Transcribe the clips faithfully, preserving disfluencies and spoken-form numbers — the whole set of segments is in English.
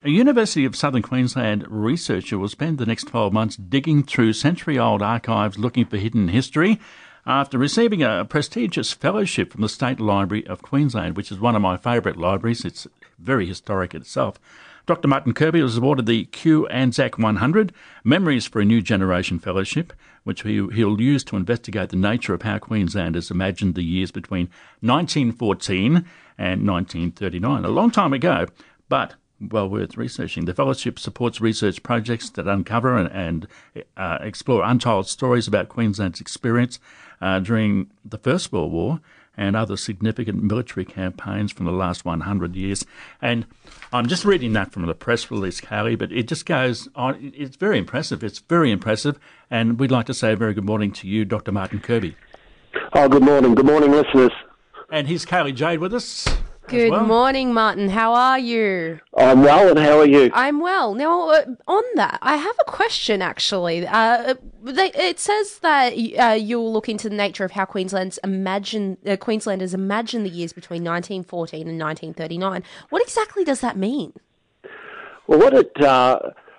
A University of Southern Queensland researcher will spend the next twelve months digging through century-old archives looking for hidden history after receiving a prestigious fellowship from the State Library of Queensland, which is one of my favourite libraries. It's very historic itself. Doctor Martin Kirby was awarded the Q Anzac one hundred Memories for a New Generation Fellowship, which he, he'll use to investigate the nature of how Queenslanders imagined the years between nineteen fourteen and nineteen thirty-nine, a long time ago, but well worth researching. The fellowship supports research projects that uncover and, and uh, explore untold stories about Queensland's experience uh, during the First World War and other significant military campaigns from the last one hundred years. And I'm just reading that from the press release, Carly, but it just goes on. It's very impressive. It's very impressive. And we'd like to say a very good morning to you, Doctor Martin Kirby. Oh, good morning. Good morning, listeners. And here's Carly Jade with us. Good well. morning, Martin. How are you? I'm well, and how are you? I'm well. Now, uh, on that, I have a question, actually. Uh, they, it says that uh, you'll look into the nature of how Queensland's imagine, uh, Queenslanders imagine the years between nineteen fourteen and nineteen thirty-nine. What exactly does that mean? Well, what it uh,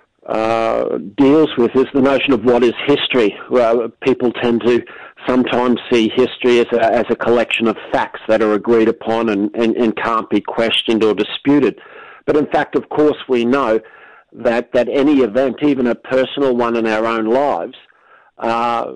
uh, deals with is the notion of what is history. Well, people tend to sometimes see history as a, as a collection of facts that are agreed upon and, and, and can't be questioned or disputed. But in fact, of course, we know that, that any event, even a personal one in our own lives, uh,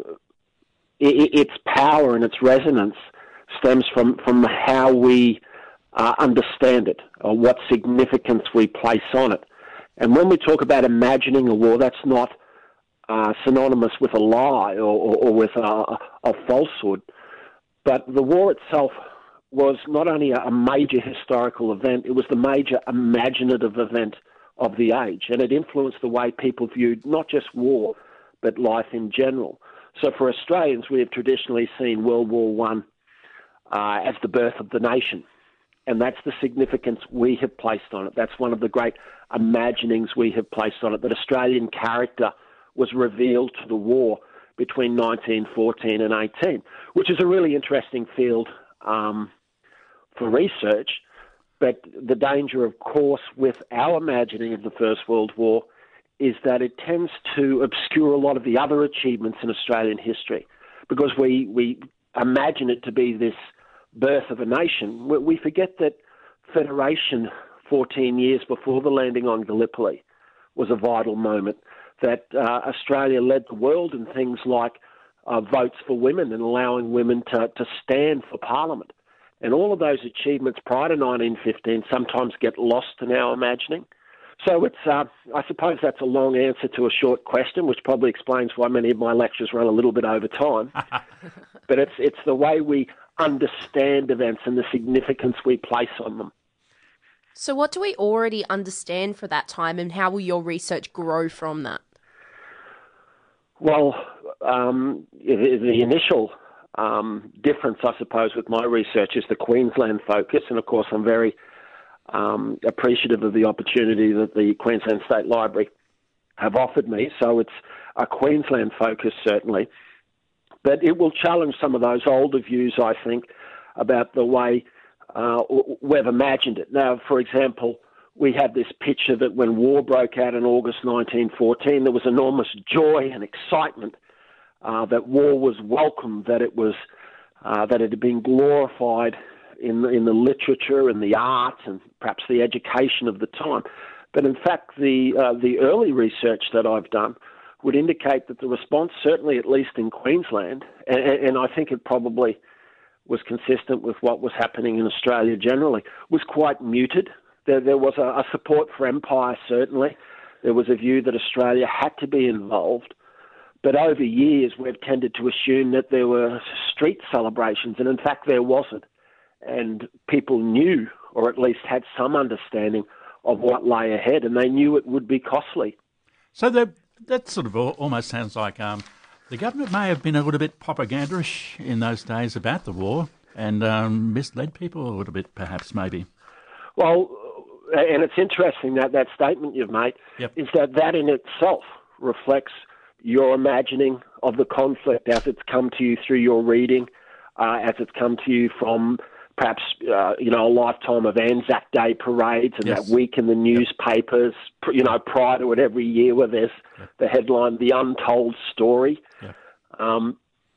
it, its power and its resonance stems from, from how we uh, understand it, or what significance we place on it. And when we talk about imagining a war, that's not Uh, synonymous with a lie or, or, or with a, a falsehood. But the war itself was not only a, a major historical event, it was the major imaginative event of the age, and it influenced the way people viewed not just war, but life in general. So for Australians, we have traditionally seen World War One uh, as the birth of the nation, and that's the significance we have placed on it. That's one of the great imaginings we have placed on it, that Australian character was revealed to the war between nineteen fourteen and eighteen, which is a really interesting field um, for research. But the danger, of course, with our imagining of the First World War is that it tends to obscure a lot of the other achievements in Australian history, because we, we imagine it to be this birth of a nation. We, we forget that Federation fourteen years before the landing on Gallipoli was a vital moment, that uh, Australia led the world in things like uh, votes for women and allowing women to, to stand for Parliament. And all of those achievements prior to nineteen fifteen sometimes get lost in our imagining. So it's, uh, I suppose that's a long answer to a short question, which probably explains why many of my lectures run a little bit over time. But it's, it's the way we understand events and the significance we place on them. So what do we already understand for that time, and how will your research grow from that? Well, um, the initial um, difference, I suppose, with my research is the Queensland focus. And, of course, I'm very um, appreciative of the opportunity that the Queensland State Library have offered me. So it's a Queensland focus, certainly. But it will challenge some of those older views, I think, about the way uh, we've imagined it. Now, for example, we had this picture that when war broke out in August nineteen fourteen, there was enormous joy and excitement, uh, that war was welcome, that it was uh, that it had been glorified in the, in the literature and the arts and perhaps the education of the time. But in fact, the uh, the early research that I've done would indicate that the response, certainly at least in Queensland, and, and I think it probably was consistent with what was happening in Australia generally, was quite muted. There, there was a, a support for empire, certainly. There was a view that Australia had to be involved. But over years, we've tended to assume that there were street celebrations, and in fact, there wasn't. And people knew, or at least had some understanding of what lay ahead, and they knew it would be costly. So the, that sort of al- almost sounds like um, the government may have been a little bit propagandaish in those days about the war and um, misled people a little bit, perhaps, maybe. Well, and it's interesting that that statement you've made Yep. is that that in itself reflects your imagining of the conflict as it's come to you through your reading, uh, as it's come to you from perhaps, uh, you know, a lifetime of Anzac Day parades and Yes. that week in the newspapers, yep. you know, prior to it every year where there's yep. the headline, The Untold Story. Yep. Um,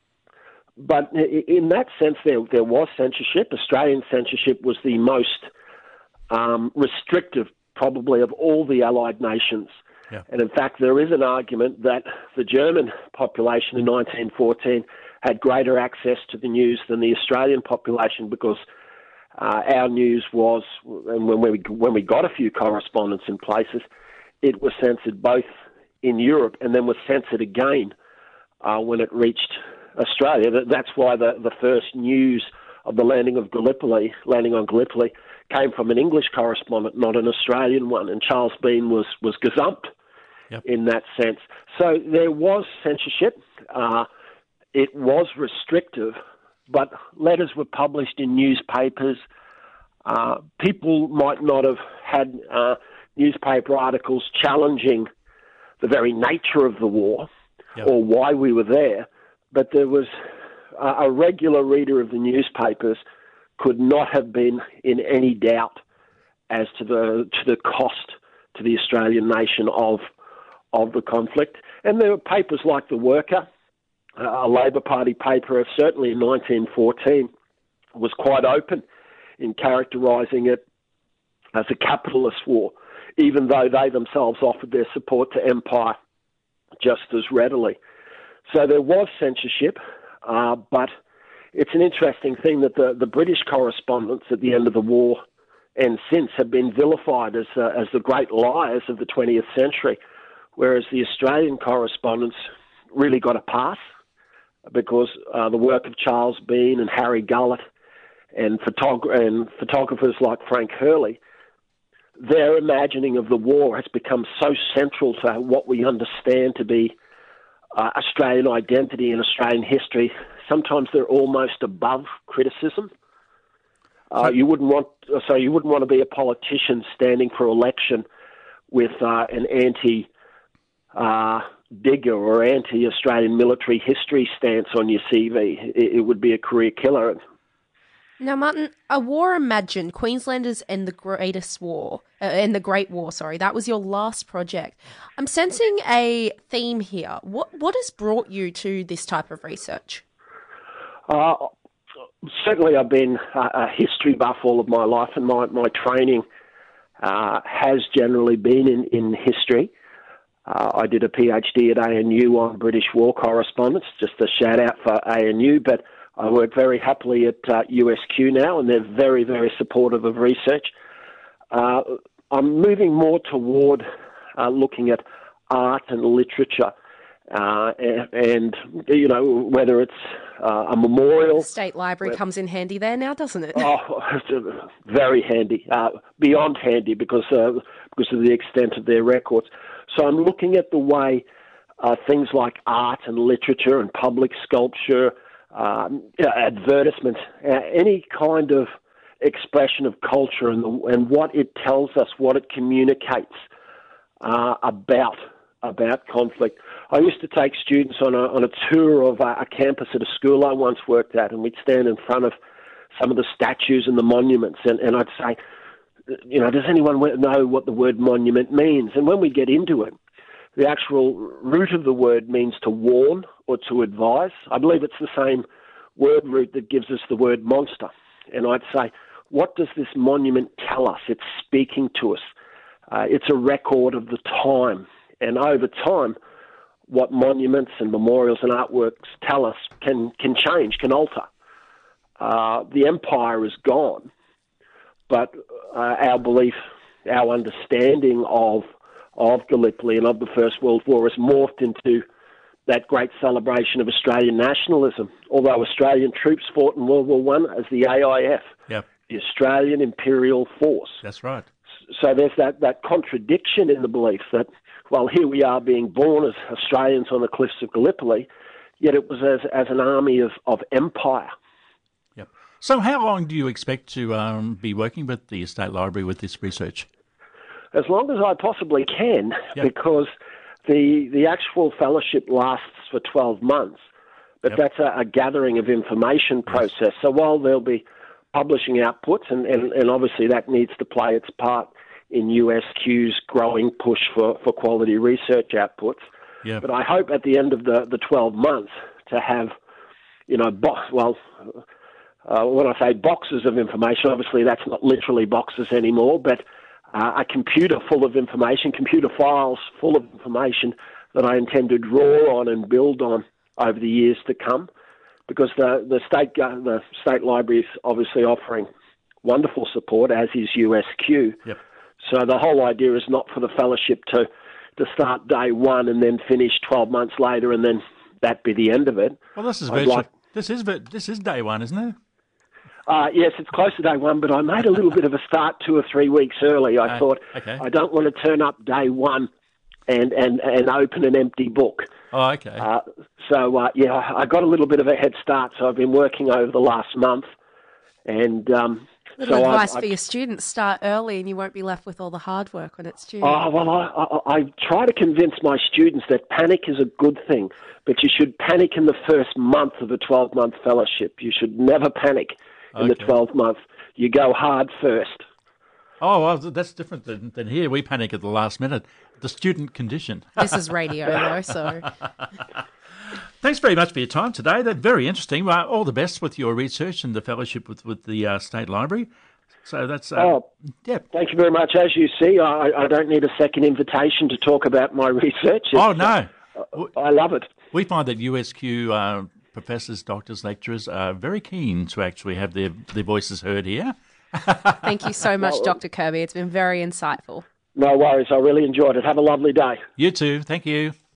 but in that sense, there there was censorship. Australian censorship was the most um, restrictive, probably, of all the Allied nations. Yeah. And in fact, there is an argument that the German population in nineteen fourteen had greater access to the news than the Australian population because uh, our news was, and when we when we got a few correspondents in places, it was censored both in Europe and then was censored again uh, when it reached Australia. That's why the, the first news of the landing of Gallipoli, landing on Gallipoli, came from an English correspondent, not an Australian one, and Charles Bean was, was gazumped yep. in that sense. So there was censorship. Uh, it was restrictive, but letters were published in newspapers. Uh, people might not have had uh, newspaper articles challenging the very nature of the war yep. or why we were there, but there was uh, a regular reader of the newspapers could not have been in any doubt as to the to the cost to the Australian nation of of the conflict. And there were papers like The Worker, a Labor Party paper, certainly in nineteen fourteen, was quite open in characterising it as a capitalist war, even though they themselves offered their support to empire just as readily. So there was censorship, uh, but it's an interesting thing that the, the British correspondents at the end of the war and since have been vilified as uh, as the great liars of the twentieth century, whereas the Australian correspondents really got a pass because uh, the work of Charles Bean and Harry Gullett and, photog- and photographers like Frank Hurley, their imagining of the war has become so central to what we understand to be uh, Australian identity and Australian history. Sometimes they're almost above criticism. Uh, you wouldn't want, so you wouldn't want to be a politician standing for election with uh, an anti uh, digger or anti-Australian military history stance on your C V. It, it would be a career killer. Now, Martin, a war imagined, Queenslanders and the Greatest War, uh, and the Great War, sorry, that was your last project. I'm sensing a theme here. What what has brought you to this type of research? Uh, certainly I've been a history buff all of my life, and my, my training uh, has generally been in, in history. Uh, I did a PhD at A N U on British war correspondence, just a shout out for A N U, but I work very happily at uh, U S Q now, and they're very, very supportive of research. Uh, I'm moving more toward uh, looking at art and literature. Uh, and, and, you know, whether it's uh, a memorial... The State Library where, comes in handy there now, doesn't it? Oh, very handy, uh, beyond handy because, uh, because of the extent of their records. So I'm looking at the way uh, things like art and literature and public sculpture, um, advertisements, uh, any kind of expression of culture and, the, and what it tells us, what it communicates uh, about about conflict. I used to take students on a on a tour of a, a campus at a school I once worked at, and we'd stand in front of some of the statues and the monuments, and, and I'd say, you know, does anyone know what the word monument means? And when we get into it, the actual root of the word means to warn or to advise. I believe it's the same word root that gives us the word monster. And I'd say, what does this monument tell us? It's speaking to us. Uh, it's a record of the time. And over time, what monuments and memorials and artworks tell us can, can change, can alter. Uh, the empire is gone, but uh, our belief, our understanding of of Gallipoli and of the First World War has morphed into that great celebration of Australian nationalism. Although Australian troops fought in World War One as the A I F, yep. the Australian Imperial Force. That's right. So there's that, that contradiction in the belief that, well, here we are being born as Australians on the cliffs of Gallipoli, yet it was as, as an army of, of empire. Yep. So how long do you expect to um, be working with the State Library with this research? As long as I possibly can, yep. because the the actual fellowship lasts for twelve months, but yep. that's a, a gathering of information process. Yes. So while there'll be publishing outputs, and, and, and obviously that needs to play its part in U S Q's growing push for, for quality research outputs. Yeah. But I hope at the end of the, the twelve months to have, you know, bo- well, uh, when I say boxes of information, obviously that's not literally boxes anymore, but uh, a computer full of information, computer files full of information that I intend to draw on and build on over the years to come, because the, the state the state library is obviously offering wonderful support, as is U S Q. Yep. So the whole idea is not for the fellowship to, to start day one and then finish twelve months later and then that be the end of it. Well, this is I'd virtually, like- this is vir- this is day one, isn't it? Uh, yes, it's close to day one, but I made a little bit of a start two or three weeks early. I Uh, thought, okay. I don't want to turn up day one and, and, and open an empty book. Oh, okay. Uh, so, uh, yeah, I got a little bit of a head start, so I've been working over the last month. And um, Little so advice I, for your students: start early, and you won't be left with all the hard work when it's due. Oh, well, I, I, I try to convince my students that panic is a good thing, but you should panic in the first month of a twelve-month fellowship. You should never panic in the Okay. twelfth month. You go hard first. Oh, well, that's different than, than here. We panic at the last minute. The student condition. This is radio, though, so Thanks very much for your time today. That's very interesting. Well, all the best with your research and the fellowship with, with the uh, State Library. So that's, uh, Oh, yeah. thank you very much. As you see, I, I don't need a second invitation to talk about my research. It's, Oh, no. uh, I love it. We find that U S Q uh, professors, doctors, lecturers are very keen to actually have their, their voices heard here. thank you so much, Doctor Kirby. It's been very insightful. No worries. I really enjoyed it. Have a lovely day. You too. Thank you.